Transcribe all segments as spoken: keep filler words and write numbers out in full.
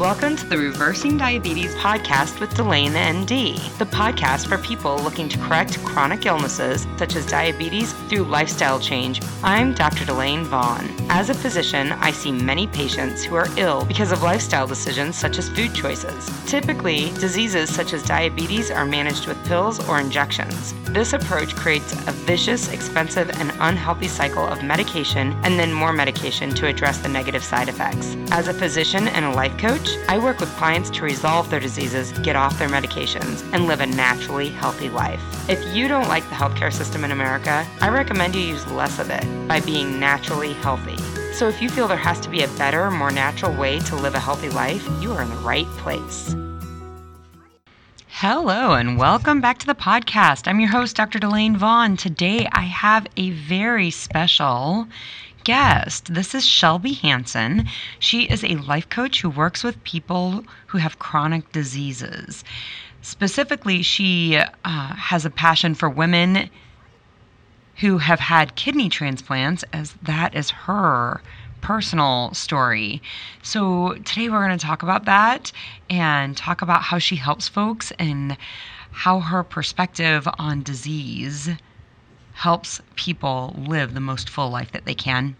Welcome to the Reversing Diabetes podcast with Delane N D, the podcast for people looking to correct chronic illnesses such as diabetes through lifestyle change. I'm Doctor Delane Vaughn. As a physician, I see many patients who are ill because of lifestyle decisions such as food choices. Typically, diseases such as diabetes are managed with pills or injections. This approach creates a vicious, expensive, and unhealthy cycle of medication and then more medication to address the negative side effects. As a physician and a life coach, I work with clients to resolve their diseases, get off their medications, and live a naturally healthy life. If you don't like the healthcare system in America, I recommend you use less of it by being naturally healthy. So if you feel there has to be a better, more natural way to live a healthy life, you are in the right place. Hello and welcome back to the podcast. I'm your host, Doctor Delane Vaughn. Today I have a very special guest. This is Shelby Hansen. She is a life coach who works with people who have chronic diseases. Specifically, she uh, has a passion for women who have had kidney transplants, as that is her personal story. So today we're going to talk about that and talk about how she helps folks and how her perspective on disease helps people live the most full life that they can,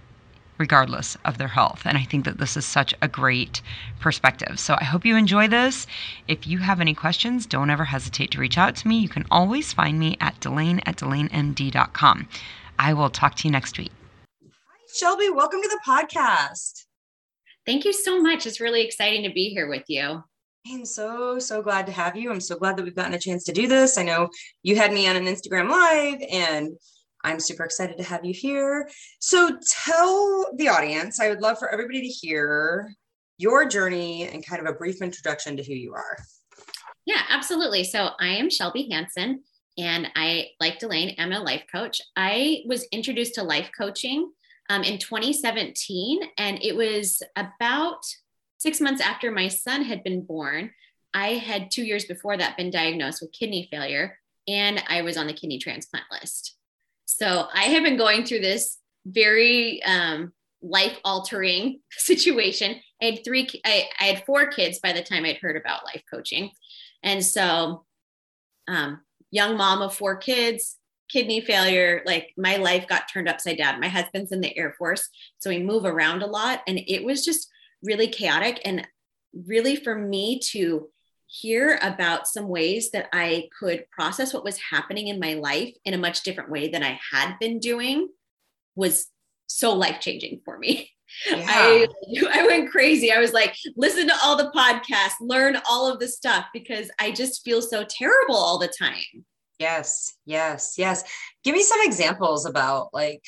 regardless of their health. And I think that this is such a great perspective. So I hope you enjoy this. If you have any questions, don't ever hesitate to reach out to me. You can always find me at Delane at Delane N D dot com. I will talk to you next week. Hi, Shelby. Welcome to the podcast. Thank you so much. It's really exciting to be here with you. I'm so, so glad to have you. I'm so glad that we've gotten a chance to do this. I know you had me on an Instagram Live, and I'm super excited to have you here. So tell the audience, I would love for everybody to hear your journey and kind of a brief introduction to who you are. Yeah, absolutely. So I am Shelby Hansen, and I, like Delane, am a life coach. I was introduced to life coaching um, in twenty seventeen, and it was about six months after my son had been born. I had two years before that been diagnosed with kidney failure, and I was on the kidney transplant list. So I have been going through this very um, life-altering situation. I had three, I, I had four kids by the time I'd heard about life coaching. And so um, young mom of four kids, kidney failure, like my life got turned upside down. My husband's in the Air Force, so we move around a lot. And it was just really chaotic, and really for me to hear about some ways that I could process what was happening in my life in a much different way than I had been doing was so life-changing for me. Yeah. I, I went crazy. I was like, listen to all the podcasts, learn all of this stuff, because I just feel so terrible all the time. Yes, yes, yes. Give me some examples about like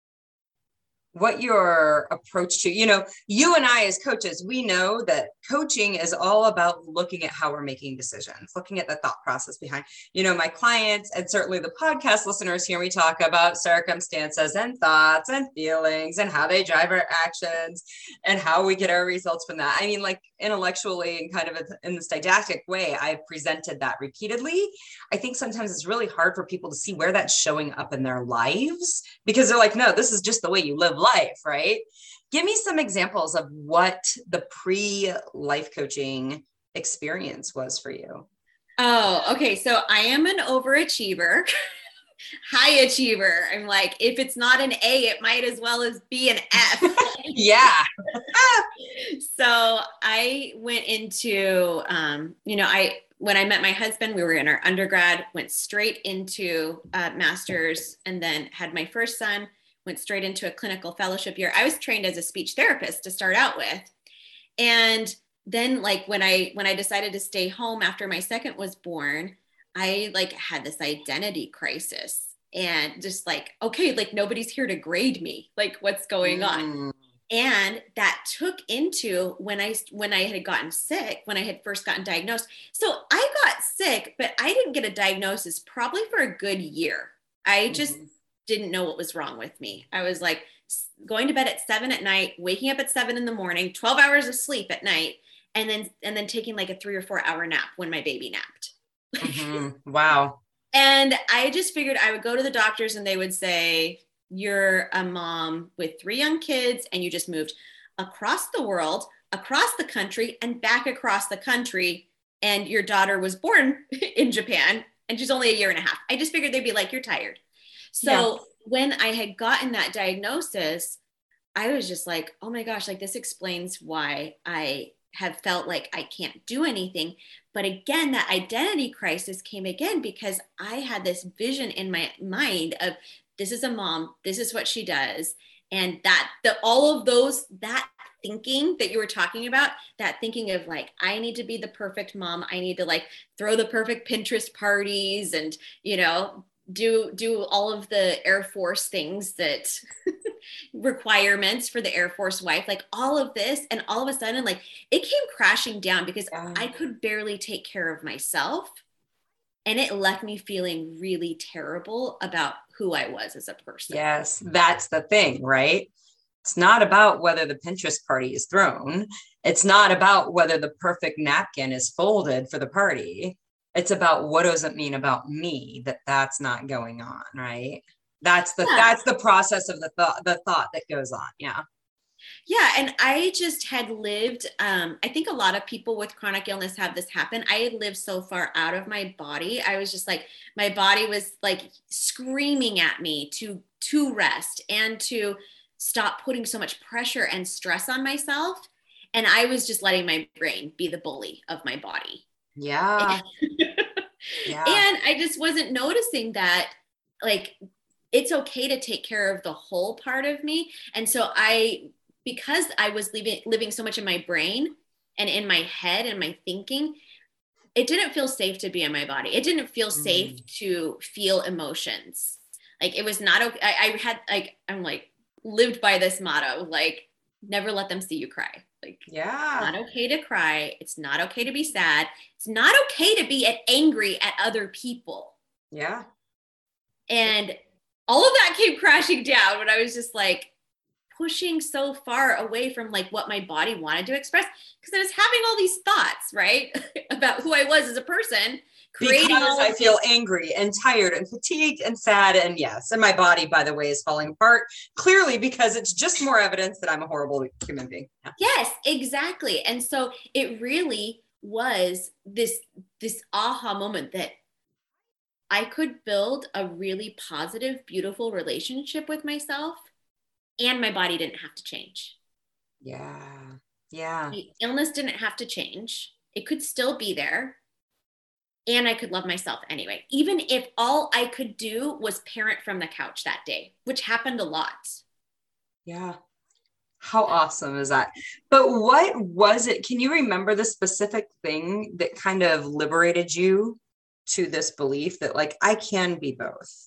what your approach to, you know, you and I as coaches, we know that coaching is all about looking at how we're making decisions, looking at the thought process behind, you know, my clients and certainly the podcast listeners here, we talk about circumstances and thoughts and feelings and how they drive our actions and how we get our results from that. I mean, like intellectually and kind of in this didactic way, I've presented that repeatedly. I think sometimes it's really hard for people to see where that's showing up in their lives because they're like, no, this is just the way you live life, right? Give me some examples of what the pre-life coaching experience was for you. Oh, okay. So I am an overachiever, high achiever. I'm like, if it's not an A, it might as well as be an F. Yeah. So I went into, um, you know, I, when I met my husband, we were in our undergrad, went straight into uh, master's, and then had my first son, went straight into a clinical fellowship year. I was trained as a speech therapist to start out with. And then like when I, when I decided to stay home after my second was born, I like had this identity crisis and just like, okay, like nobody's here to grade me. Like what's going mm. on? And that took into when I, when I had gotten sick, when I had first gotten diagnosed. So I got sick, but I didn't get a diagnosis probably for a good year. I just mm-hmm. didn't know what was wrong with me. I was like going to bed at seven at night, waking up at seven in the morning, twelve hours of sleep at night, and then, and then taking like a three or four hour nap when my baby napped. Mm-hmm. Wow. And I just figured I would go to the doctors and they would say, you're a mom with three young kids and you just moved across the world, across the country and back across the country, and your daughter was born in Japan and she's only a year and a half. I just figured they'd be like, you're tired. So yeah. When I had gotten that diagnosis, I was just like, oh my gosh, like this explains why I have felt like I can't do anything. But again, that identity crisis came again because I had this vision in my mind of this is a mom, this is what she does. And that the all of those, that thinking that you were talking about, that thinking of like, I need to be the perfect mom. I need to like throw the perfect Pinterest parties and, you know, do, do all of the Air Force things that requirements for the Air Force wife, like all of this. And all of a sudden, like it came crashing down because yeah. I could barely take care of myself. And it left me feeling really terrible about who I was as a person. Yes, that's the thing, right? It's not about whether the Pinterest party is thrown. It's not about whether the perfect napkin is folded for the party. It's about what does it mean about me that that's not going on, right? That's the yeah. that's the process of the thought, the thought that goes on. Yeah. Yeah. And I just had lived, um, I think a lot of people with chronic illness have this happen. I had lived so far out of my body. I was just like, my body was like screaming at me to, to rest and to stop putting so much pressure and stress on myself. And I was just letting my brain be the bully of my body. Yeah. yeah. And I just wasn't noticing that, like, it's okay to take care of the whole part of me. And so I, because I was living, living so much in my brain and in my head and my thinking, it didn't feel safe to be in my body. It didn't feel mm. safe to feel emotions. Like it was not okay. I, I had like, I'm like lived by this motto, like never let them see you cry. Like, yeah, it's not okay to cry. It's not okay to be sad. It's not okay to be angry at other people. Yeah. And all of that came crashing down when I was just like pushing so far away from like what my body wanted to express. Because I was having all these thoughts, right, about who I was as a person. Because I feel angry and tired and fatigued and sad. And yes, and my body, by the way, is falling apart clearly because it's just more evidence that I'm a horrible human being. Yeah. Yes, exactly. And so it really was this, this aha moment that I could build a really positive, beautiful relationship with myself and my body didn't have to change. Yeah. Yeah. The illness didn't have to change. It could still be there. And I could love myself anyway, even if all I could do was parent from the couch that day, which happened a lot. Yeah. How awesome is that? But what was it? Can you remember the specific thing that kind of liberated you to this belief that like, I can be both?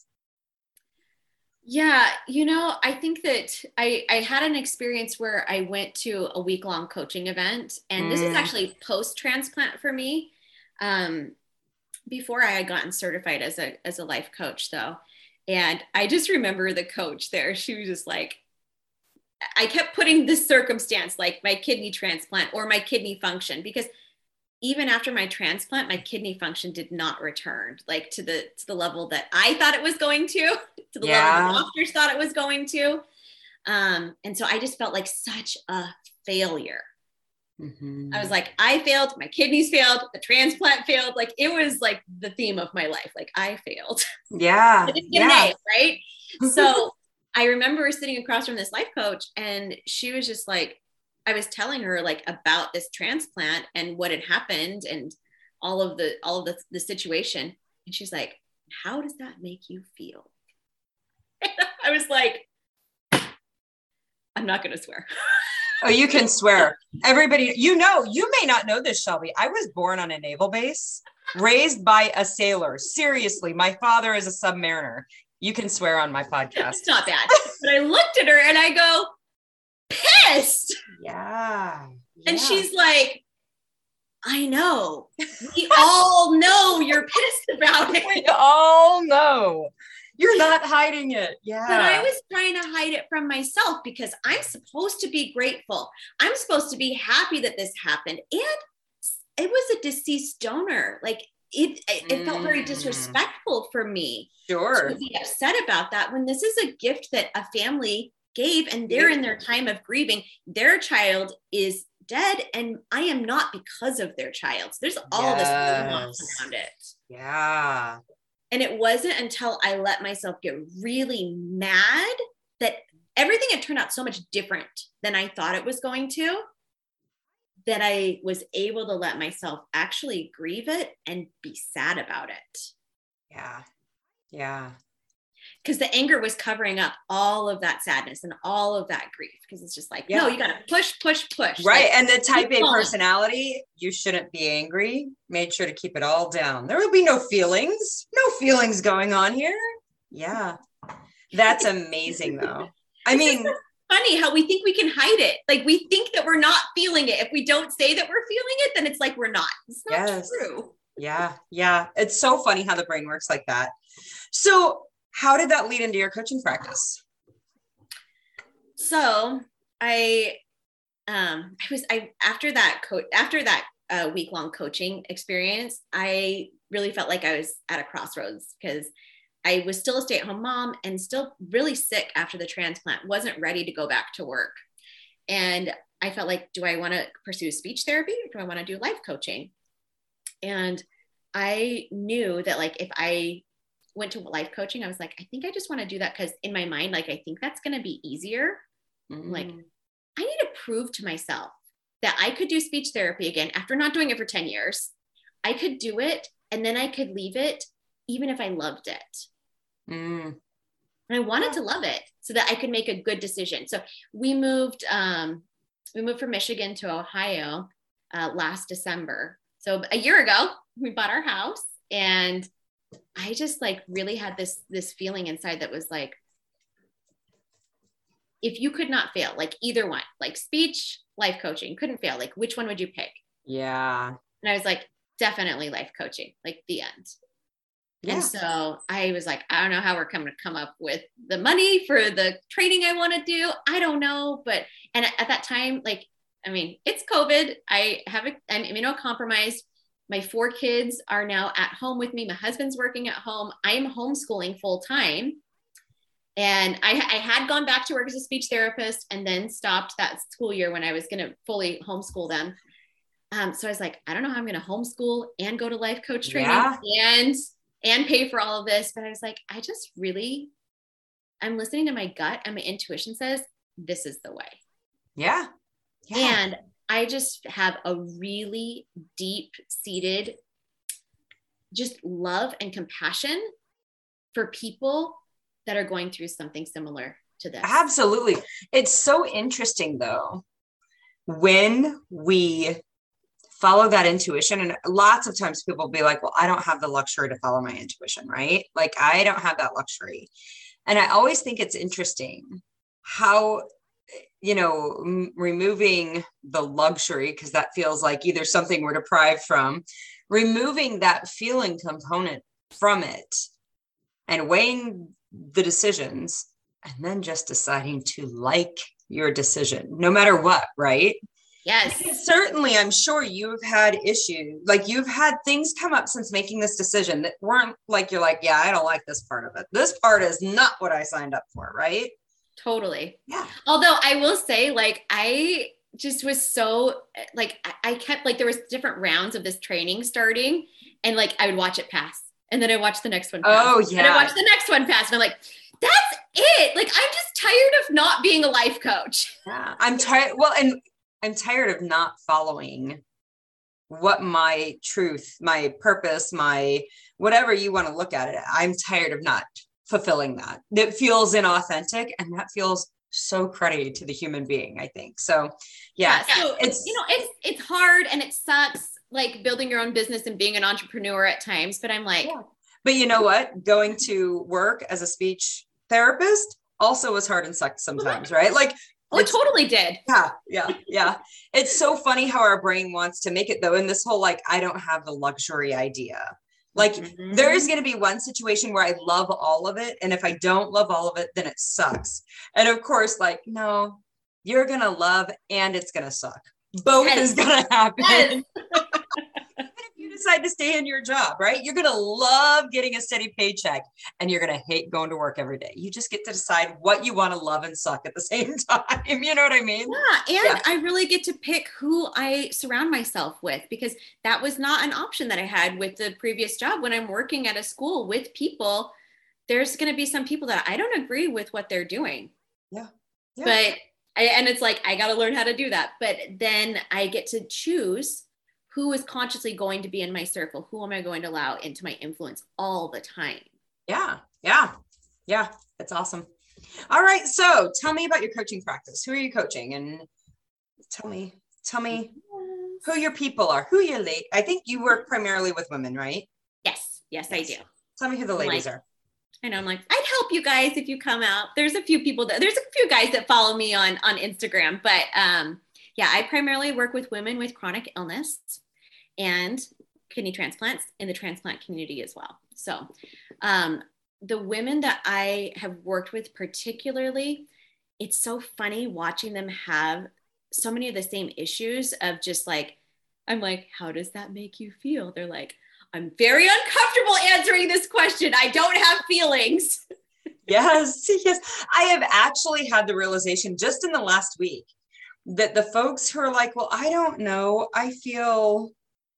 Yeah. You know, I think that I, I had an experience where I went to a week-long coaching event, and this mm. is actually post-transplant for me. Um, before I had gotten certified as a, as a life coach though. And I just remember the coach there, she was just like, I kept putting this circumstance, like my kidney transplant or my kidney function, because even after my transplant, my kidney function did not return like to the, to the level that I thought it was going to, to the yeah. level the doctors thought it was going to. Um, and so I just felt like such a failure. Mm-hmm. I was like, I failed, my kidneys failed, the transplant failed. Like it was like the theme of my life. Like I failed. Yeah. I didn't get yeah. an A, right? So I remember sitting across from this life coach and she was just like, I was telling her like about this transplant and what had happened and all of the, all of the, the situation. And she's like, how does that make you feel? And I was like, I'm not going to swear. Oh, you can swear. Everybody, you know, you may not know this, Shelby. I was born on a naval base, raised by a sailor. Seriously, my father is a submariner. You can swear on my podcast. It's not bad. But I looked at her and I go, pissed. Yeah. yeah. And she's like, I know. We all know you're pissed about it. We all know. You're not hiding it. Yeah. But I was trying to hide it from myself because I'm supposed to be grateful. I'm supposed to be happy that this happened. And it was a deceased donor. Like it, it, it felt very disrespectful for me. Sure. To be upset about that when this is a gift that a family gave and they're in their time of grieving. Their child is dead, and I am not because of their child. So there's all this nuance around it. Yeah. And it wasn't until I let myself get really mad that everything had turned out so much different than I thought it was going to, that I was able to let myself actually grieve it and be sad about it. Yeah. Yeah. Because the anger was covering up all of that sadness and all of that grief. Because it's just like, yeah. no, you got to push, push, push. Right. Like, and the type A personality, you shouldn't be angry. Made sure to keep it all down. There will be no feelings, no feelings going on here. Yeah. That's amazing though. I mean, so funny how we think we can hide it. Like we think that we're not feeling it. If we don't say that we're feeling it, then it's like we're not. It's not yes. true. Yeah. Yeah. It's so funny how the brain works like that. So how did that lead into your coaching practice? So I, um, I was, I, after that coach, after that uh, week long coaching experience, I really felt like I was at a crossroads because I was still a stay-at-home mom and still really sick after the transplant, wasn't ready to go back to work. And I felt like, do I want to pursue speech therapy or do I want to do life coaching? And I knew that like, if I went to life coaching, I was like, I think I just want to do that. Cause in my mind, like, I think that's going to be easier. Mm. Like, I need to prove to myself that I could do speech therapy again after not doing it for ten years. I could do it and then I could leave it even if I loved it. Mm. And I wanted to love it so that I could make a good decision. So we moved, um, we moved from Michigan to Ohio uh, last December. So a year ago, we bought our house, and I just like really had this, this feeling inside that was like, if you could not fail, like either one, like speech, life coaching, couldn't fail. Like, which one would you pick? Yeah. And I was like, definitely life coaching, like the end. Yeah. And so I was like, I don't know how we're coming to come up with the money for the training I want to do. I don't know. But, and at that time, like, I mean, it's COVID. I have, a, I'm immunocompromised. My four kids are now at home with me. My husband's working at home. I'm homeschooling full time. And I, I had gone back to work as a speech therapist and then stopped that school year when I was going to fully homeschool them. Um, so I was like, I don't know how I'm going to homeschool and go to life coach training yeah. and and pay for all of this. But I was like, I just really, I'm listening to my gut, and my intuition says, this is the way. Yeah. yeah. And I just have a really deep seated, just love and compassion for people that are going through something similar to this. Absolutely. It's so interesting though, when we follow that intuition. And lots of times people will be like, well, I don't have the luxury to follow my intuition, right? Like I don't have that luxury. And I always think it's interesting how, you know, m- removing the luxury, because that feels like either something we're deprived from, removing that feeling component from it and weighing the decisions and then just deciding to like your decision, no matter what, right? Yes. Because certainly, I'm sure you've had issues, like you've had things come up since making this decision that weren't like, you're like, yeah, I don't like this part of it. This part is not what I signed up for, right? Totally. Yeah. Although I will say, like, I just was so, like, I kept, like, there was different rounds of this training starting, and like, I would watch it pass. And then I watch the next one pass. Oh, yeah. And I watch the next one pass. And I'm like, that's it. Like, I'm just tired of not being a life coach. Yeah. I'm tired. Well, and I'm tired of not following what my truth, my purpose, my whatever you want to look at it. I'm tired of not fulfilling that. It feels inauthentic, and that feels so cruddy to the human being, I think. So yeah, yeah so it's, you know, it's, it's hard and it sucks, like building your own business and being an entrepreneur at times, but I'm like, yeah. But you know what? Going to work as a speech therapist also was hard and sucked sometimes, right? Like, oh, it totally did. Yeah. Yeah. Yeah. It's so funny how our brain wants to make it though. And this whole, like, I don't have the luxury idea. Like mm-hmm. there is going to be one situation where I love all of it. And if I don't love all of it, then it sucks. And of course, like, no, you're going to love and it's going to suck. Both yes. is going to happen. Yes. If you decide to stay in your job, right? You're going to love getting a steady paycheck and you're going to hate going to work every day. You just get to decide what you want to love and suck at the same time. You know what I mean? Yeah. And yeah. I really get to pick who I surround myself with, because that was not an option that I had with the previous job. When I'm working at a school with people, there's going to be some people that I don't agree with what they're doing. Yeah. yeah. But I, and it's like, I got to learn how to do that. But then I get to choose who is consciously going to be in my circle. Who am I going to allow into my influence all the time? Yeah. Yeah. Yeah. That's awesome. All right. So tell me about your coaching practice. Who are you coaching? And tell me, tell me who your people are, who your late. I think you work primarily with women, right? Yes. Yes, yes. I do. Tell me who the ladies like, are. I know. I'm like, I'd help you guys if you come out. There's a few people that there's a few guys that follow me on, on Instagram, but um, yeah, I primarily work with women with chronic illness and kidney transplants in the transplant community as well. So um, the women that I have worked with particularly, it's so funny watching them have so many of the same issues of just like, I'm like, how does that make you feel? They're like, I'm very uncomfortable answering this question. I don't have feelings. Yes, yes. I have actually had the realization just in the last week that the folks who are like, well, I don't know, I feel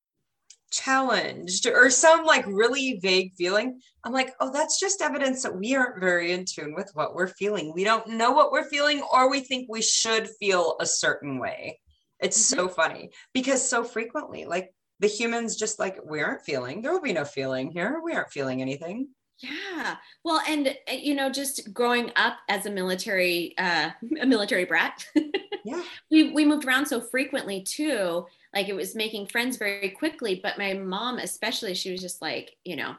challenged or some like really vague feeling. I'm like, oh, that's just evidence that we aren't very in tune with what we're feeling. We don't know what we're feeling, or we think we should feel a certain way. It's mm-hmm. so funny because so frequently, like, the humans just like, we aren't feeling, there will be no feeling here. We aren't feeling anything. Yeah. Well, and you know, just growing up as a military, uh, a military brat, yeah, we, we moved around so frequently too. Like it was making friends very quickly, but my mom, especially, she was just like, you know,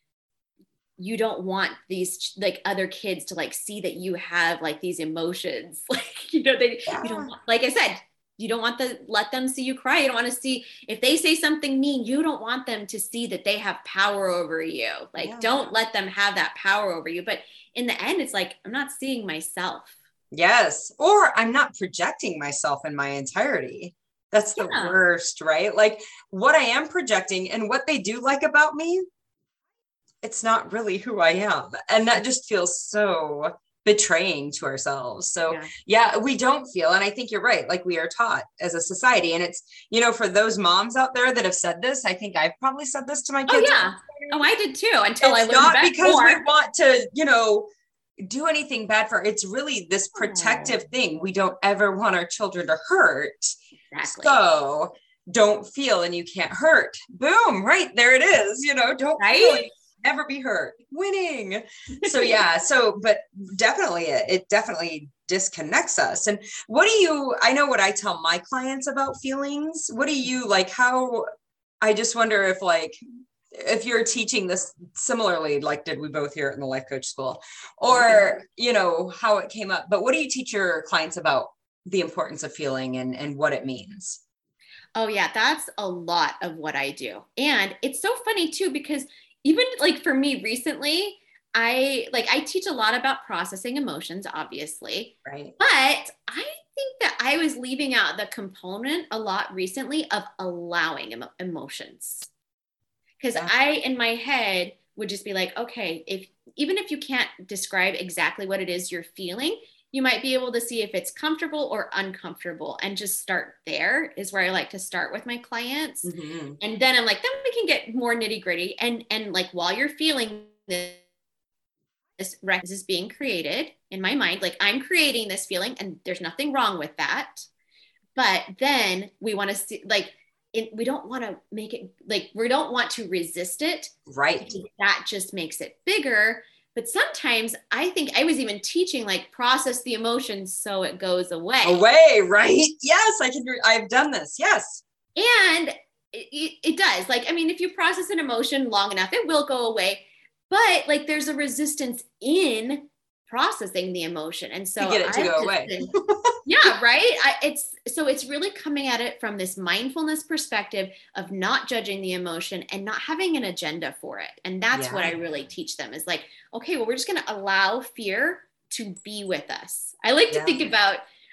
you don't want these like other kids to like see that you have like these emotions. Like, you know, they, yeah. you don't want, like I said, you don't want to let them see you cry. You don't want to see, if they say something mean, you don't want them to see that they have power over you. Like, yeah. don't let them have that power over you. But in the end, it's like, I'm not seeing myself. Yes. Or I'm not projecting myself in my entirety. That's the yeah. worst, right? Like what I am projecting and what they do like about me, it's not really who I am. And that just feels so betraying to ourselves. So yeah. yeah, we don't feel, and I think you're right. Like we are taught as a society, and it's, you know, for those moms out there that have said this, I think I've probably said this to my kids. Oh yeah. Oh, I did too. Until it's I learned not about because more. we want to, you know, do anything bad for, it's really this protective oh. thing. We don't ever want our children to hurt. Exactly. So don't feel and you can't hurt. Boom. Right. There it is. You know, don't right? feel it. Never be hurt. Winning. So yeah, so but definitely it, it definitely disconnects us. And what do you, I know what I tell my clients about feelings. What do you like, how, I just wonder if like, if you're teaching this similarly, like did we both hear it in the life coach school, or, you know, how it came up, but what do you teach your clients about the importance of feeling and, and what it means? Oh yeah, that's a lot of what I do. And it's so funny too, because even like for me recently, I like, I teach a lot about processing emotions, obviously, right? But I think that I was leaving out the component a lot recently of allowing emo- emotions. Because yeah. I, in my head, would just be like, okay, if even if you can't describe exactly what it is you're feeling, you might be able to see if it's comfortable or uncomfortable, and just start there is where I like to start with my clients. Mm-hmm. And then I'm like, then we can get more nitty gritty. And, and like, while you're feeling this, this is being created in my mind, like I'm creating this feeling and there's nothing wrong with that. But then we want to see, like, it, we don't want to make it like, we don't want to resist it. Right. That just makes it bigger. But sometimes I think I was even teaching, like, process the emotions so it goes away. Away, right? Yes, I can. I've done this. Yes. And it, it does. Like, I mean, if you process an emotion long enough, it will go away. But like, there's a resistance in processing the emotion, and so to get it to I've go away. Been, yeah, right. I, it's so it's really coming at it from this mindfulness perspective of not judging the emotion and not having an agenda for it. And that's yeah. what I really teach them is like, okay, well, we're just going to allow fear to be with us. I like yeah. to think about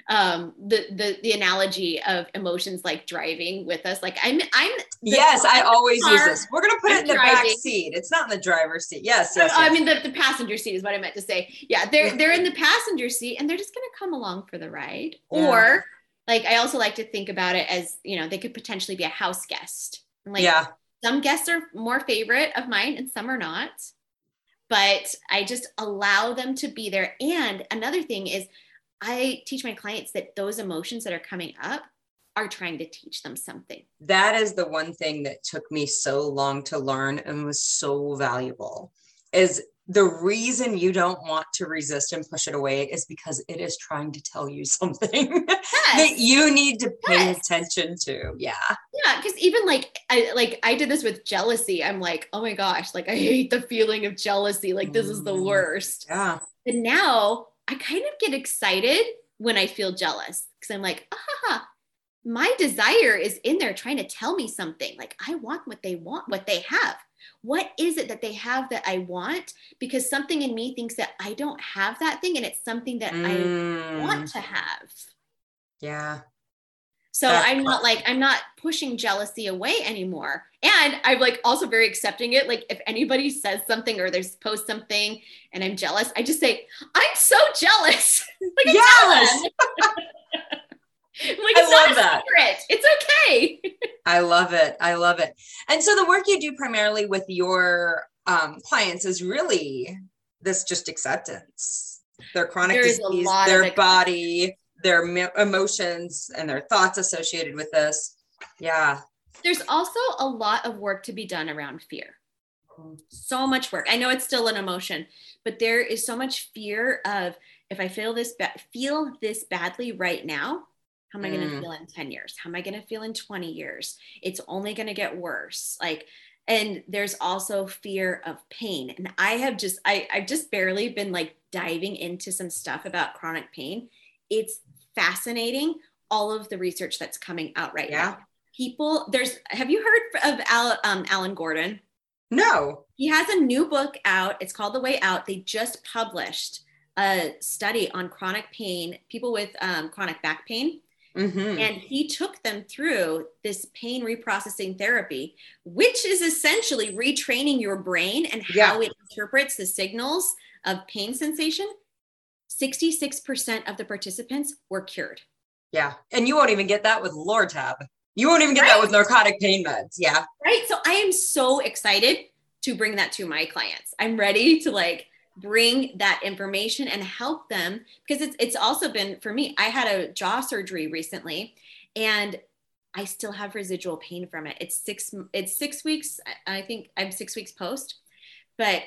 um, the, the, the analogy of emotions like driving with us. Like I'm, I'm. Yes, I always car, use this. We're going to put I'm it in the driving. back seat. It's not in the driver's seat. Yes, yes, I yes. mean, the, the passenger seat is what I meant to say. Yeah. They're, they're in the passenger seat and they're just going to come along for the ride. Yeah. Or like, I also like to think about it as, you know, they could potentially be a house guest. Like yeah. some guests are more favorite of mine and some are not, but I just allow them to be there. And another thing is I teach my clients that those emotions that are coming up are trying to teach them something. That is the one thing that took me so long to learn and was so valuable is the reason you don't want to resist and push it away is because it is trying to tell you something yes. that you need to pay yes. attention to. Yeah. Yeah. Cause even like, I, like I did this with jealousy. I'm like, oh my gosh, like I hate the feeling of jealousy. Like this is the worst. Yeah. But now I kind of get excited when I feel jealous. Cause I'm like, ah, my desire is in there trying to tell me something. Like I want what they want, what they have. What is it that they have that I want? Because something in me thinks that I don't have that thing and it's something that mm. I want to have. Yeah. So That's I'm not like, I'm not pushing jealousy away anymore. And I'm like also very accepting it. Like if anybody says something or there's post something and I'm jealous, I just say, I'm so jealous. Like, yes. Like, it's I not a that. secret. It's okay. I love it. I love it. And so the work you do primarily with your um, clients is really this just acceptance, their chronic disease, their body, their me- emotions and their thoughts associated with this. Yeah. There's also a lot of work to be done around fear. So much work. I know it's still an emotion, but there is so much fear of if I feel this, ba- feel this badly right now, how am I going to mm. feel in ten years? How am I going to feel in twenty years? It's only going to get worse. Like, and there's also fear of pain. And I have just, I, I've just barely been like diving into some stuff about chronic pain. It's fascinating. All of the research that's coming out right yeah. now. People, there's, have you heard of Al, um, Alan Gordon? No. He has a new book out. It's called The Way Out. They just published a study on chronic pain, people with um, chronic back pain. Mm-hmm. And he took them through this pain reprocessing therapy, which is essentially retraining your brain and how yeah. it interprets the signals of pain sensation. sixty-six percent of the participants were cured. Yeah. And you won't even get that with Lortab. You won't even get right? that with narcotic pain meds. Yeah. Right. So I am so excited to bring that to my clients. I'm ready to like bring that information and help them because it's it's also been for me. I had a jaw surgery recently and I still have residual pain from it. It's six, it's six weeks. I think I'm six weeks post, but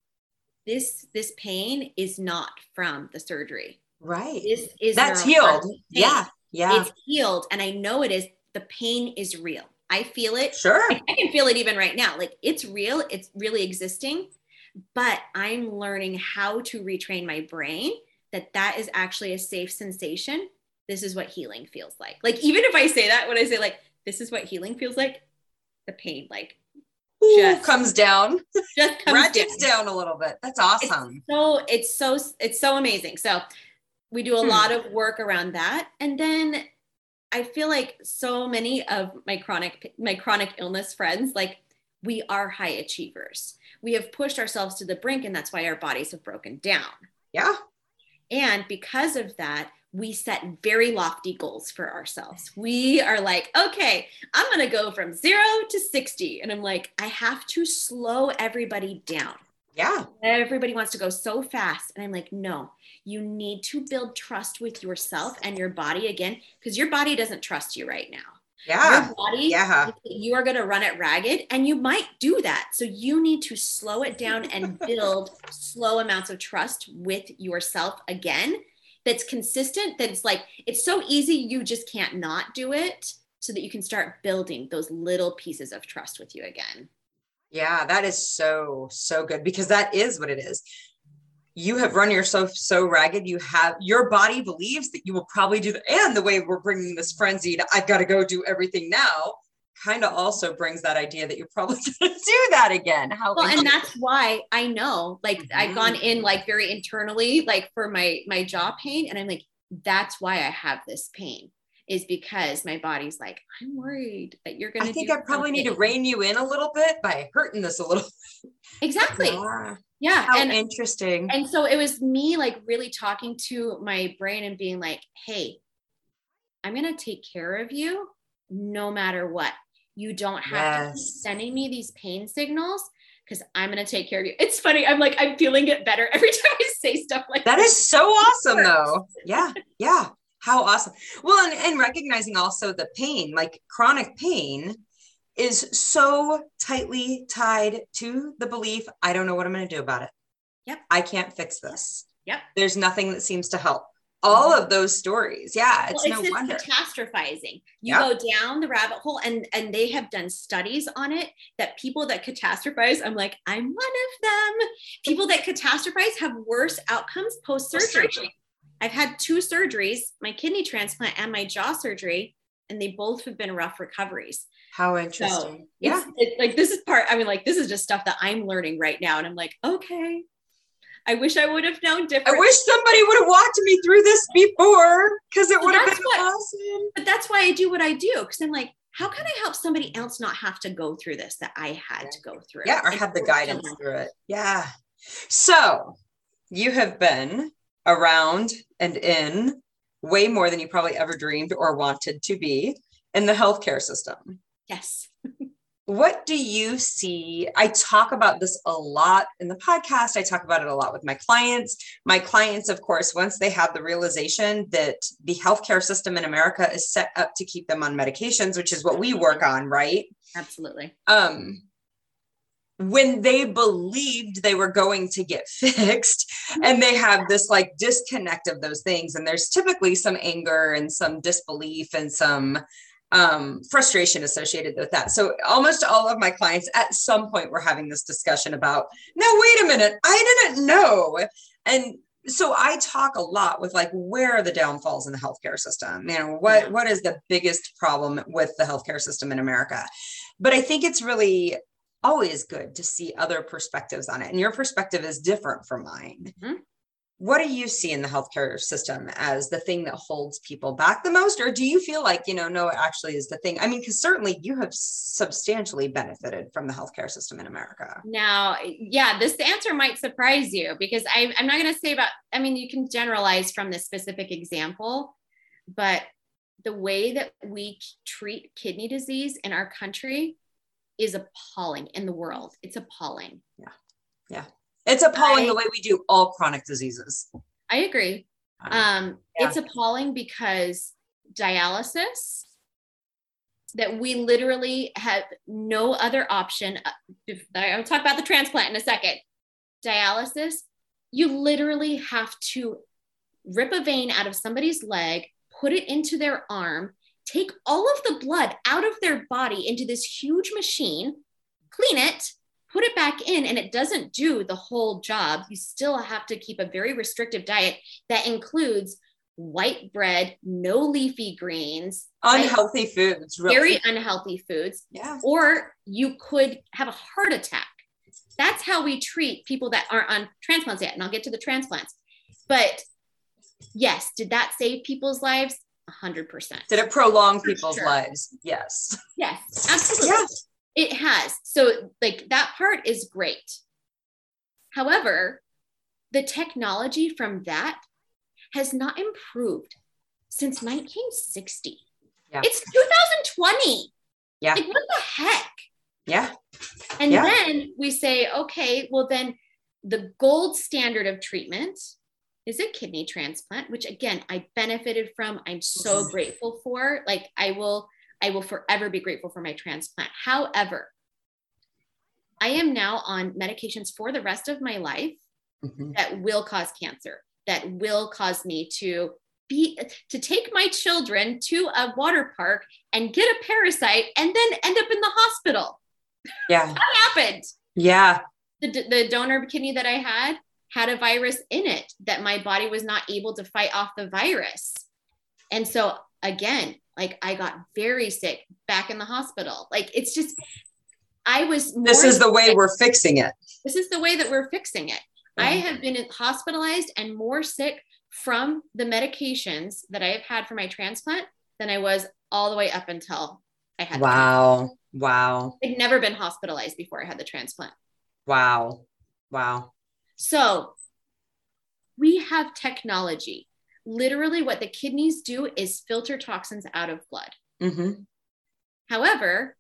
this, this pain is not from the surgery. Right. This is that's healed. Pain. Yeah. Yeah. It's healed. And I know it is, the pain is real. I feel it. Sure. I, I can feel it even right now. Like it's real. It's really existing. But I'm learning how to retrain my brain that that is actually a safe sensation. This is what healing feels like. Like, even if I say that, when I say like, this is what healing feels like, the pain, like Ooh, just comes down, just comes ratchets down. down a little bit. That's awesome. It's so it's so, it's so amazing. So we do a hmm. lot of work around that. And then I feel like so many of my chronic, my chronic illness friends, like we are high achievers. We have pushed ourselves to the brink and that's why our bodies have broken down. Yeah. And because of that, we set very lofty goals for ourselves. We are like, okay, I'm going to go from zero to sixty. And I'm like, I have to slow everybody down. Yeah. Everybody wants to go so fast. And I'm like, no, you need to build trust with yourself and your body again, because your body doesn't trust you right now. Yeah. Your body, yeah. you are going to run it ragged and you might do that. So you need to slow it down and build slow amounts of trust with yourself again. That's consistent. That's like, it's so easy. You just can't not do it so that you can start building those little pieces of trust with you again. Yeah, that is so, so good because that is what it is. You have run yourself so ragged. You have, your body believes that you will probably do that. And the way we're bringing this frenzy to, I've got to go do everything now, kind of also brings that idea that you're probably going to do that again. How well, and that's why I know, like, mm-hmm. I've gone in like very internally, like for my, my jaw pain. And I'm like, that's why I have this pain, is because my body's like, I'm worried that you're going to I think do I probably something. need to rein you in a little bit by hurting this a little. Exactly. Yeah. Yeah. How and, interesting. and so it was me like really talking to my brain and being like, hey, I'm going to take care of you no matter what. You don't have yes. to keep sending me these pain signals, because I'm going to take care of you. It's funny. I'm like, I'm feeling it better every time I say stuff like that. That is so awesome though. Yeah. Yeah. How awesome. Well, and, and recognizing also the pain, like chronic pain is so tightly tied to the belief, I don't know what I'm going to do about it. Yep. I can't fix this. Yep. There's nothing that seems to help. All of those stories. Yeah. It's, well, it's no wonder. Catastrophizing. You yep. go down the rabbit hole, and, and they have done studies on it that people that catastrophize, I'm like, I'm one of them. People that catastrophize have worse outcomes post-surgery. I've had two surgeries, my kidney transplant and my jaw surgery, and they both have been rough recoveries. How interesting. So yeah. It's, it, like this is part, I mean, like, this is just stuff that I'm learning right now. And I'm like, okay, I wish I would have known different. I wish somebody would have walked me through this before, because it would have been what, awesome. But that's why I do what I do. Because I'm like, how can I help somebody else not have to go through this that I had yeah. to go through? Yeah, or have the guidance through it. Yeah. So you have been around and in way more than you probably ever dreamed or wanted to be in the healthcare system. Yes. What do you see? I talk about this a lot in the podcast. I talk about it a lot with my clients. My clients, of course, once they have the realization that the healthcare system in America is set up to keep them on medications, which is what we work on, right? Absolutely. Um, when they believed they were going to get fixed, and they have this like disconnect of those things. And there's typically some anger and some disbelief and some um, frustration associated with that. So almost all of my clients at some point were having this discussion about, no, wait a minute, I didn't know. And so I talk a lot with like, where are the downfalls in the healthcare system? You know, what, yeah. what is the biggest problem with the healthcare system in America? But I think it's really always good to see other perspectives on it. And your perspective is different from mine. Mm-hmm. What do you see in the healthcare system as the thing that holds people back the most? Or do you feel like, you know, no, it actually is the thing? I mean, because certainly you have substantially benefited from the healthcare system in America. Now, yeah, this answer might surprise you, because I, I'm not going to say about, I mean, you can generalize from this specific example, but the way that we treat kidney disease in our country is appalling in the world. It's appalling. Yeah. Yeah. It's appalling I, the way we do all chronic diseases. I agree. Um, yeah. It's appalling because dialysis, that we literally have no other option. I'll talk about the transplant in a second. Dialysis, you literally have to rip a vein out of somebody's leg, put it into their arm, take all of the blood out of their body into this huge machine, clean it, put it back in, and it doesn't do the whole job. You still have to keep a very restrictive diet that includes white bread, no leafy greens, unhealthy right? foods, very food. unhealthy foods. Yeah. Or you could have a heart attack. That's how we treat people that aren't on transplants yet. And I'll get to the transplants. But yes, did that save people's lives? A hundred percent. Did it prolong For people's sure. lives? Yes. Yes, absolutely. Yes. It has. So like that part is great. However, the technology from that has not improved since nineteen sixty. Yeah. It's two thousand twenty. Yeah. Like, what the heck? Yeah. And yeah. then we say, okay, well then the gold standard of treatment is a kidney transplant, which again, I benefited from. I'm so mm-hmm. grateful for. Like I will I will forever be grateful for my transplant. However, I am now on medications for the rest of my life mm-hmm. that will cause cancer, that will cause me to be, to take my children to a water park and get a parasite and then end up in the hospital. Yeah. That happened. Yeah. The, the donor kidney that I had had a virus in it that my body was not able to fight off the virus. And so again, like I got very sick back in the hospital. Like it's just, I was. More this is the way we're fixing it. This is the way that we're fixing it. Mm-hmm. I have been hospitalized and more sick from the medications that I have had for my transplant than I was all the way up until I had. Wow. Wow. I'd never been hospitalized before I had the transplant. Wow. Wow. So we have technology. Literally what the kidneys do is filter toxins out of blood. Mm-hmm. However,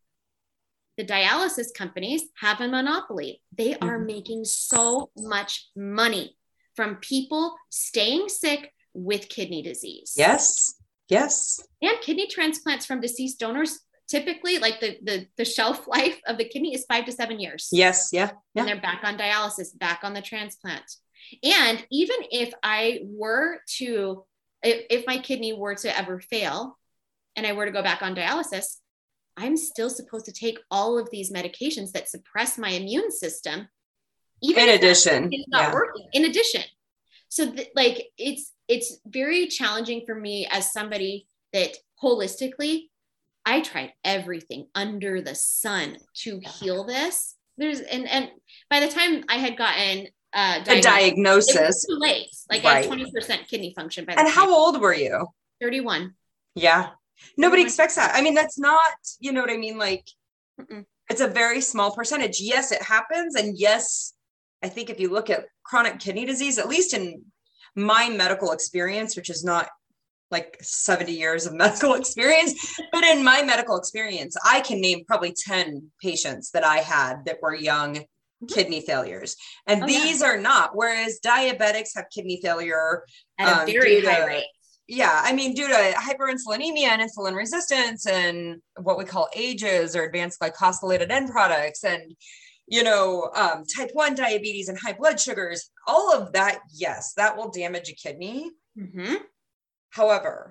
the dialysis companies have a monopoly. They are Mm-hmm. making so much money from people staying sick with kidney disease. Yes. Yes. And kidney transplants from deceased donors, typically like the, the, the shelf life of the kidney is five to seven years. Yes. Yeah. Yeah. And they're back on dialysis, back on the transplant. And even if I were to, if, if my kidney were to ever fail and I were to go back on dialysis, I'm still supposed to take all of these medications that suppress my immune system. Even in if addition, it's not yeah. working. In addition. So th- like, it's, it's very challenging for me as somebody that holistically, I tried everything under the sun to heal this. There's, and, and by the time I had gotten uh, a diagnosis, it was too late. Like right. I had twenty percent kidney function by the and time. how old were you? thirty-one. Yeah. Nobody thirty-one. expects that. I mean, that's not, you know what I mean? Like, Mm-mm. it's a very small percentage. Yes, it happens. And yes, I think if you look at chronic kidney disease, at least in my medical experience, which is not like seventy years of medical experience, but in my medical experience, I can name probably ten patients that I had that were young mm-hmm. kidney failures. And oh, these yeah. are not, whereas diabetics have kidney failure at a um, very high to, rate. Yeah. I mean, due to hyperinsulinemia and insulin resistance and what we call ages or advanced glycosylated end products and, you know, um, type one diabetes and high blood sugars, all of that. Yes, that will damage a kidney. Mm-hmm. However,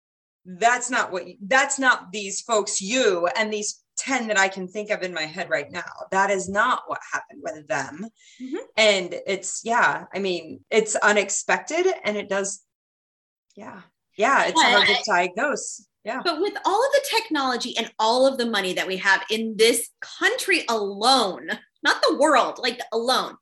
that's not what, that's not these folks, you and these ten that I can think of in my head right now. That is not what happened with them. Mm-hmm. And it's, yeah, I mean, it's unexpected and it does. Yeah. Yeah. It's but, hard to diagnose. Yeah. But with all of the technology and all of the money that we have in this country alone, not the world, like alone,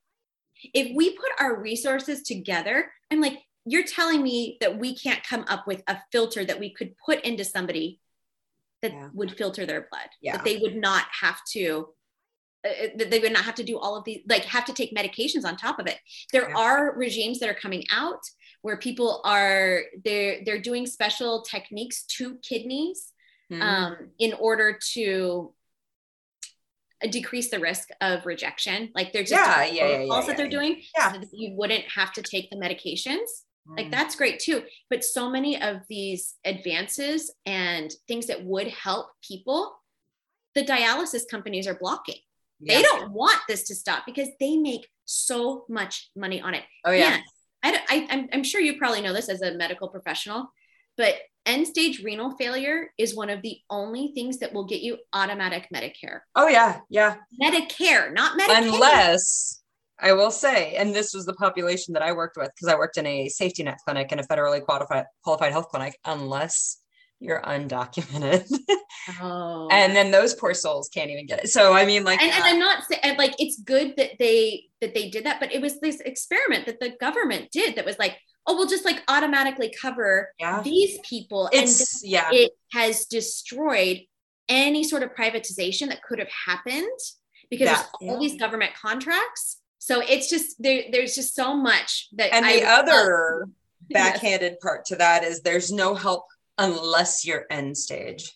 if we put our resources together, I'm like, you're telling me that we can't come up with a filter that we could put into somebody that yeah. would filter their blood, yeah. that they would not have to, uh, that they would not have to do all of these, like have to take medications on top of it. There yeah. are regimes that are coming out where people are, they're, they're doing special techniques to kidneys mm. um, in order to decrease the risk of rejection. Like they're just yeah, yeah, yeah, protocols yeah, that they're yeah. doing yeah. so that you wouldn't have to take the medications. Mm. Like that's great too. But so many of these advances and things that would help people, the dialysis companies are blocking. Yeah. They don't want this to stop because they make so much money on it. Oh yeah. And I, I, I'm, I'm sure you probably know this as a medical professional, but end stage renal failure is one of the only things that will get you automatic Medicare. Oh yeah. Yeah. Medicare, not Medicaid. Unless I will say, and this was the population that I worked with because I worked in a safety net clinic and a federally qualified qualified health clinic, unless you're undocumented. Oh. And then those poor souls can't even get it. So, I mean, like, and, and I'm not saying like, it's good that they, that they did that, but it was this experiment that the government did that was like, oh, we'll just like automatically cover yeah. these people. It's, and yeah. it has destroyed any sort of privatization that could have happened because that, there's all yeah. these government contracts. So it's just, there, there's just so much that And the I other backhanded yes. part to that is there's no help unless you're end stage.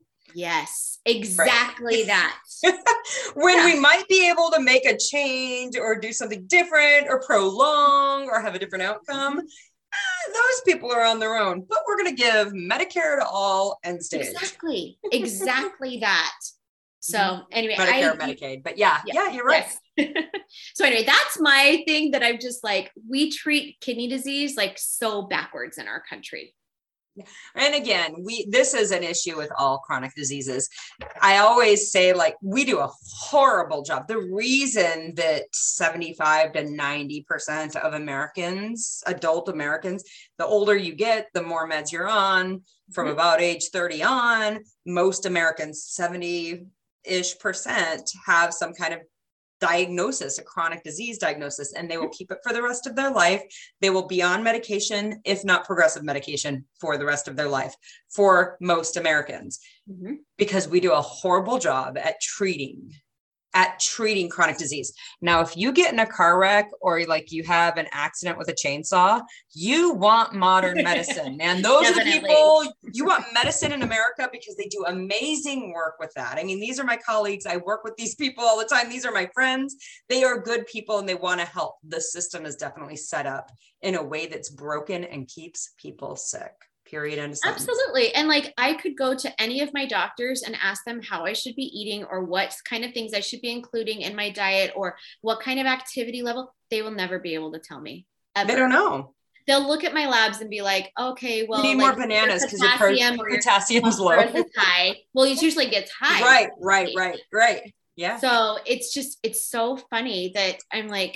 Yes, exactly right. that. When yeah. we might be able to make a change or do something different or prolong or have a different outcome, eh, those people are on their own. But we're going to give Medicare to all end stage. Exactly, exactly that. So anyway, Medicare, I, Medicaid, but yeah, yeah, yeah you're right. Yes. So anyway, that's my thing that I'm just like, we treat kidney disease like so backwards in our country. And again, we, this is an issue with all chronic diseases. I always say, like, we do a horrible job. The reason that seventy-five to ninety percent of Americans, adult Americans, the older you get, the more meds you're on. From mm-hmm. about age thirty on, most Americans, seventy ish percent have some kind of diagnosis, a chronic disease diagnosis, and they will keep it for the rest of their life. They will be on medication, if not progressive medication, for the rest of their life for most Americans, mm-hmm. because we do a horrible job at treating at treating chronic disease. Now, if you get in a car wreck or like you have an accident with a chainsaw, you want modern medicine, man. Those are the people you want medicine in America, because they do amazing work with that. I mean, these are my colleagues. I work with these people all the time. These are my friends. They are good people and they want to help. The system is definitely set up in a way that's broken and keeps people sick. Period. End of sentence. Absolutely. And like, I could go to any of my doctors and ask them how I should be eating or what kind of things I should be including in my diet or what kind of activity level. They will never be able to tell me. Ever. They don't know. They'll look at my labs and be like, okay, well, you need like, more bananas because your potassium potassium's low. Is high. Well, it usually gets high. Right, right, right, right. Yeah. So it's just, it's so funny that I'm like,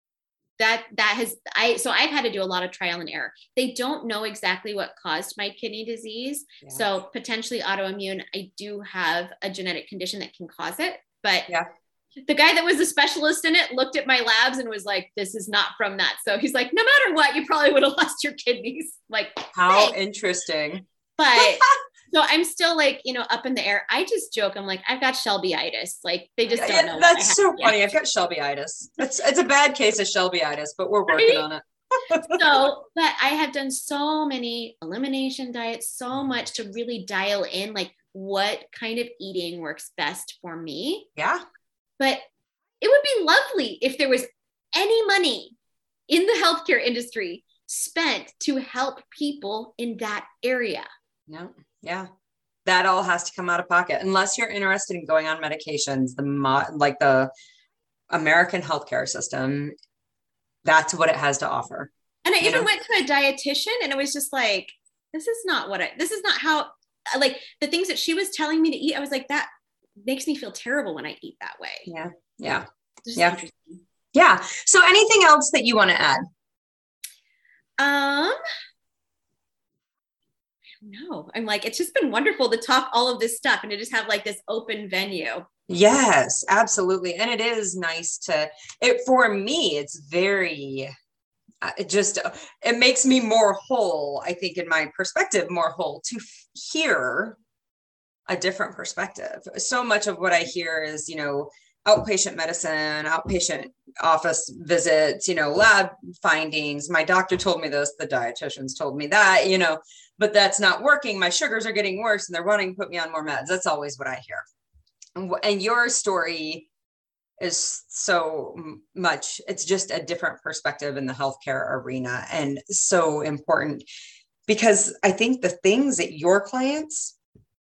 that that has I so I've had to do a lot of trial and error. They don't know exactly what caused my kidney disease. Yeah. So potentially autoimmune. I do have a genetic condition that can cause it, but yeah. the guy that was a specialist in it looked at my labs and was like, this is not from that. So he's like, no matter what, you probably would have lost your kidneys. Like, how hey. Interesting. But so I'm still like, you know, up in the air. I just joke. I'm like, I've got Shelby-itis. Like they just don't yeah, know. That's so funny. I've got Shelby-itis. It's, it's a bad case of Shelby-itis, but we're working right? on it. So, but I have done so many elimination diets, so much to really dial in like what kind of eating works best for me. Yeah. But it would be lovely if there was any money in the healthcare industry spent to help people in that area. No. Yeah. That all has to come out of pocket unless you're interested in going on medications. The mo- like the American healthcare system, that's what it has to offer. And I even know? went to a dietitian and it was just like, this is not what I, this is not how, like the things that she was telling me to eat. I was like, that makes me feel terrible when I eat that way. Yeah. Yeah. Yeah. Yeah. So anything else that you want to add? Um, No, I'm like, it's just been wonderful to talk all of this stuff and to just have like this open venue. Yes, absolutely. And it is nice to, it, for me, it's very, uh, it just, uh, it makes me more whole, I think in my perspective, more whole to f- hear a different perspective. So much of what I hear is, you know, outpatient medicine, outpatient office visits, you know, lab findings. My doctor told me this, the dietitians told me that, you know, but that's not working. My sugars are getting worse and they're wanting to put me on more meds. That's always what I hear. And, and your story is so much, it's just a different perspective in the healthcare arena and so important because I think the things that your clients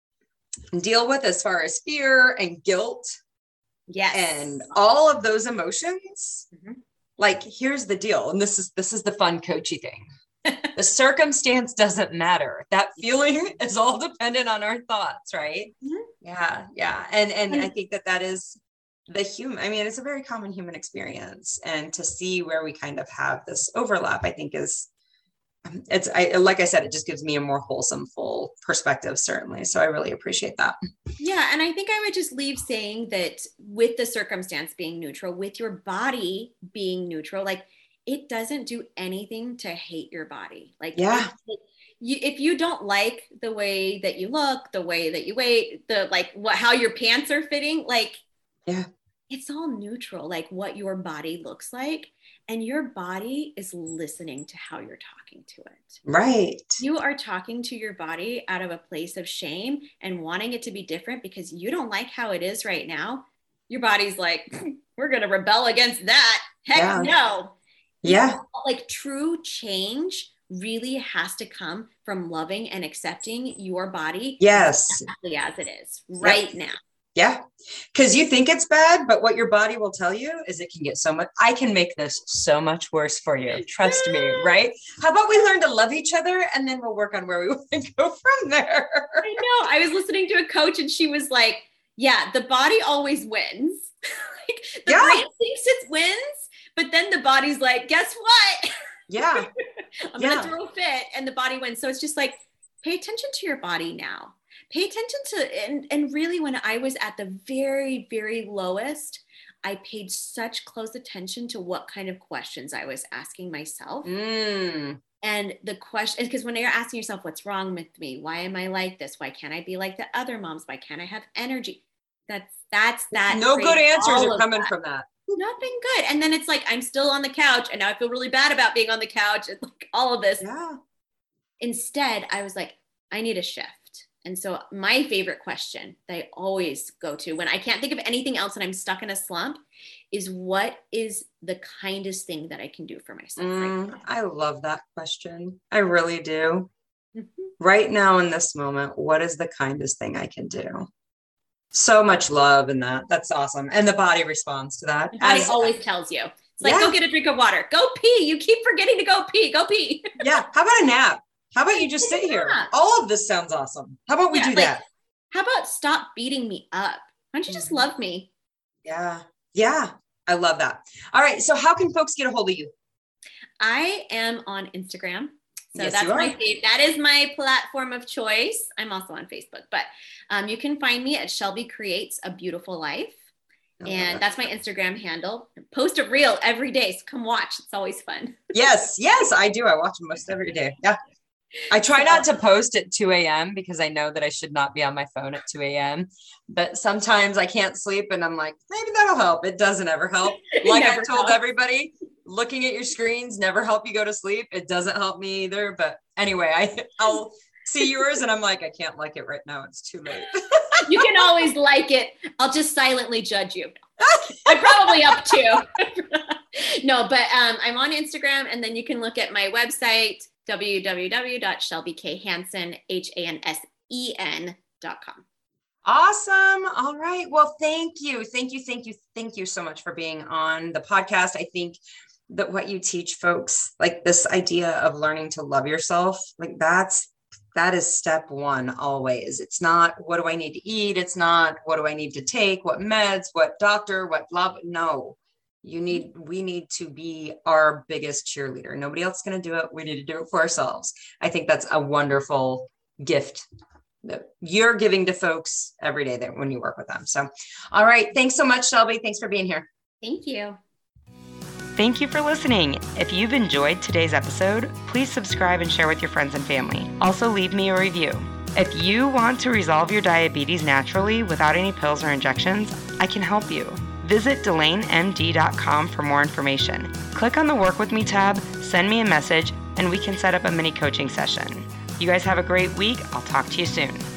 deal with as far as fear and guilt, yes, and all of those emotions, mm-hmm. like, here's the deal. And this is, this is the fun coachy thing. The circumstance doesn't matter. That feeling is all dependent on our thoughts, right? Mm-hmm. Yeah. Yeah. And, and I think that that is the human, I mean, it's a very common human experience, and to see where we kind of have this overlap, I think is, it's, I, like I said, it just gives me a more wholesome, full perspective, certainly. So I really appreciate that. Yeah. And I think I would just leave saying that with the circumstance being neutral, with your body being neutral, like it doesn't do anything to hate your body. Like, yeah. It, you, if you don't like the way that you look, the way that you wait, the, like what, how your pants are fitting, like, yeah, it's all neutral, like what your body looks like. And your body is listening to how you're talking to it. Right. You are talking to your body out of a place of shame and wanting it to be different because you don't like how it is right now. Your body's like, we're going to rebel against that. Heck yeah. no. Yeah. Like true change really has to come from loving and accepting your body. Yes. Exactly as it is right yep. now. Yeah. Because you think it's bad, but what your body will tell you is it can get so much, I can make this so much worse for you. Trust me. Right. How about we learn to love each other and then we'll work on where we want to go from there. I know. I was listening to a coach and she was like, yeah, the body always wins. Like the yeah. brain thinks it wins, but then the body's like, guess what? Yeah. I'm yeah. going to throw a fit and the body wins. So it's just like, pay attention to your body now. Pay attention to, and, and really when I was at the very, very lowest, I paid such close attention to what kind of questions I was asking myself. Mm. And the question, because when you're asking yourself, what's wrong with me? Why am I like this? Why can't I be like the other moms? Why can't I have energy? That's, that's, that. No good answers are coming that. from that. Nothing good. And then it's like, I'm still on the couch and now I feel really bad about being on the couch and like all of this. Yeah. Instead, I was like, I need a shift. And so my favorite question that I always go to when I can't think of anything else and I'm stuck in a slump is, what is the kindest thing that I can do for myself? Mm, right I love that question. I really do. Mm-hmm. Right now in this moment, what is the kindest thing I can do? So much love in that. That's awesome. And the body responds to that. The body As, always tells you. It's like, yeah. Go get a drink of water. Go pee. You keep forgetting to go pee. Go pee. Yeah. How about a nap? How about you just sit here? All of this sounds awesome. How about we yeah, do like, that? How about stop beating me up? Why don't you just love me? Yeah. Yeah. I love that. All right. So how can folks get a hold of you? I am on Instagram. So yes, that's you are. my that is my platform of choice. I'm also on Facebook, but um, you can find me at Shelby Creates a Beautiful Life. Oh, and that's my Instagram handle. Post a reel every day. So come watch. It's always fun. Yes. Yes, I do. I watch them most every day. Yeah. I try not to post at two a.m. because I know that I should not be on my phone at two a.m. But sometimes I can't sleep and I'm like, maybe that'll help. It doesn't ever help. Like Never I've told helps. everybody, looking at your screens never help you go to sleep. It doesn't help me either. But anyway, I, I'll see yours and I'm like, I can't like it right now. It's too late. You can always like it. I'll just silently judge you. I'm probably up too. No, but um, I'm on Instagram, and then you can look at my website, w w w dot shelby k hansen dot com. Awesome. All right. Well, thank you. Thank you. Thank you. Thank you so much for being on the podcast. I think that what you teach folks, like this idea of learning to love yourself, like that's, that is step one always. It's not, what do I need to eat? It's not, what do I need to take? What meds, what doctor, what love? No, you need, we need to be our biggest cheerleader. Nobody else is going to do it. We need to do it for ourselves. I think that's a wonderful gift that you're giving to folks every day that when you work with them. So, all right. Thanks so much, Shelby. Thanks for being here. Thank you. Thank you for listening. If you've enjoyed today's episode, please subscribe and share with your friends and family. Also, leave me a review. If you want to resolve your diabetes naturally without any pills or injections, I can help you. Visit Delane M D dot com for more information. Click on the Work With Me tab, send me a message, and we can set up a mini coaching session. You guys have a great week. I'll talk to you soon.